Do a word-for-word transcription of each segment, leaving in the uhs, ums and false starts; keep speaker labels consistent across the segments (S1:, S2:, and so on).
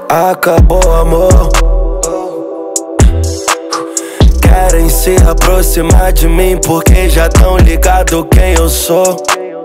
S1: Acabou, amor. Querem se aproximar de mim porque já tão ligado quem eu sou.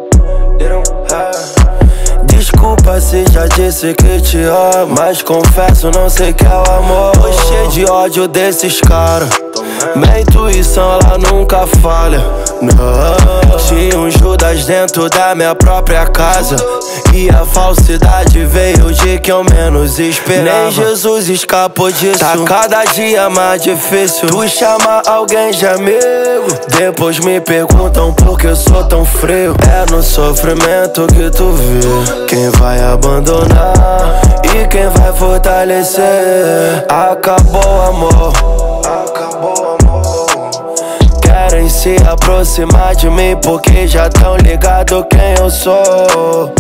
S1: Desculpa se já disse que te amo, mas confesso não sei que é o amor. Tô cheio de ódio desses caras, minha intuição ela nunca falha. Não, tinha um Judas dentro da minha própria casa, e a falsidade veio de que eu menos esperava. Nem Jesus escapou disso. Tá cada dia mais difícil tu chamar alguém de amigo. Depois me perguntam por que eu sou tão frio. É no sofrimento que tu vê quem vai abandonar e quem vai fortalecer. Acabou, amor. Acabou, amor. Querem se aproximar de mim porque já tão ligado quem eu sou.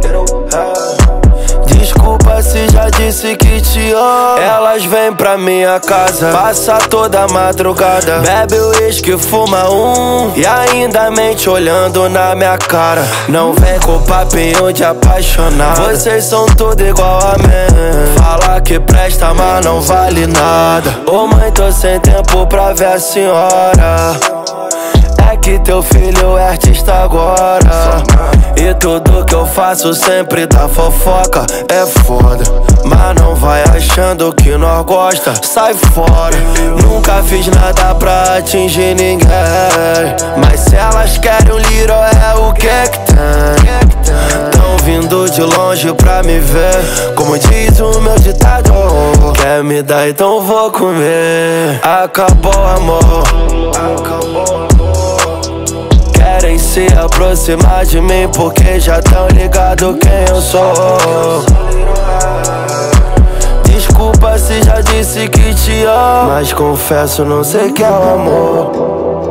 S1: Desculpa se já disse que te amo. Elas vêm pra minha casa, passa toda a madrugada, bebe uísque, fuma um e ainda mente olhando na minha cara. Não vem com papinho de apaixonado, vocês são tudo igual a mim. Fala que presta, mas não vale nada. Ô mãe, tô sem tempo pra ver a senhora. É que teu filho é artista agora, e tudo que eu faço sempre dá fofoca. É foda, mas não vai achando que nós gosta. Sai fora, nunca fiz nada pra atingir ninguém, mas se elas querem um liro é o que que tem. Tão vindo de longe pra me ver, como diz o meu ditado, quer me dar então vou comer. Acabou, amor. Acabou, amor. Querem se aproximar de mim porque já tão ligado quem eu sou. Desculpa se já disse que te amo, mas confesso não sei que é o amor.